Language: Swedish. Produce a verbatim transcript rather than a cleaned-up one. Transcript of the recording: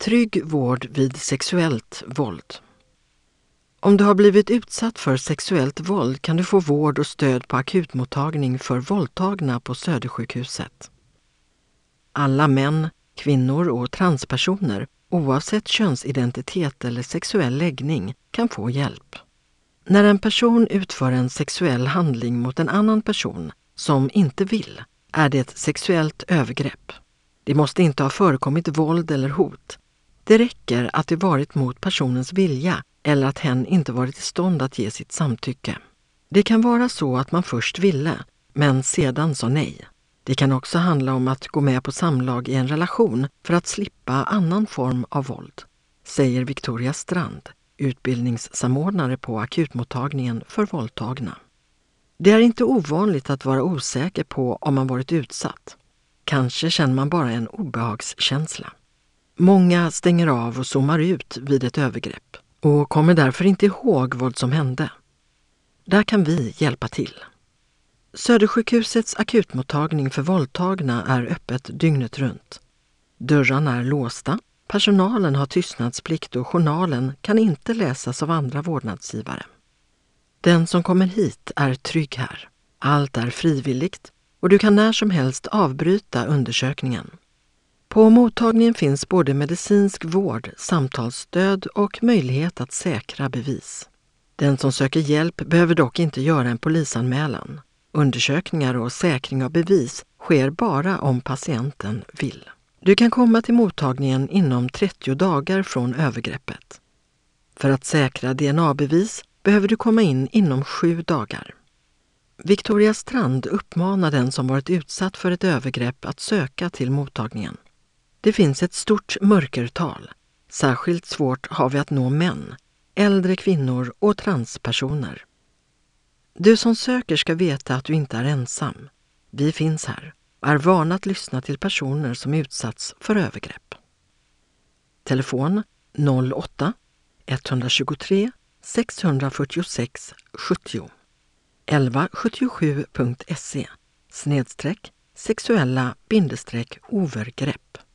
Trygg vård vid sexuellt våld. Om du har blivit utsatt för sexuellt våld kan du få vård och stöd på akutmottagning för våldtagna på Södersjukhuset. Alla män, kvinnor och transpersoner, oavsett könsidentitet eller sexuell läggning, kan få hjälp. När en person utför en sexuell handling mot en annan person som inte vill, är det ett sexuellt övergrepp. Det måste inte ha förekommit våld eller hot. Det räcker att det varit mot personens vilja eller att hen inte varit i stånd att ge sitt samtycke. Det kan vara så att man först ville, men sedan sa nej. Det kan också handla om att gå med på samlag i en relation för att slippa annan form av våld, säger Victoria Strand, utbildningssamordnare på akutmottagningen för våldtagna. Det är inte ovanligt att vara osäker på om man varit utsatt. Kanske känner man bara en obehagskänsla. Många stänger av och zoomar ut vid ett övergrepp och kommer därför inte ihåg vad som hände. Där kan vi hjälpa till. Södersjukhusets akutmottagning för våldtagna är öppet dygnet runt. Dörrarna är låsta, personalen har tystnadsplikt och journalen kan inte läsas av andra vårdnadsgivare. Den som kommer hit är trygg här. Allt är frivilligt och du kan när som helst avbryta undersökningen. På mottagningen finns både medicinsk vård, samtalsstöd och möjlighet att säkra bevis. Den som söker hjälp behöver dock inte göra en polisanmälan. Undersökningar och säkring av bevis sker bara om patienten vill. Du kan komma till mottagningen inom trettio dagar från övergreppet. För att säkra D N A-bevis behöver du komma in inom sju dagar. Victoria Strand uppmanar den som varit utsatt för ett övergrepp att söka till mottagningen. Det finns ett stort mörkertal. Särskilt svårt har vi att nå män, äldre kvinnor och transpersoner. Du som söker ska veta att du inte är ensam. Vi finns här och är vana att lyssna till personer som utsatts för övergrepp. Telefon noll åtta ett två tre sex fyra sex sjuttio elva sjuttiosju punkt se snedstreck sexuella bindestreck övergrepp.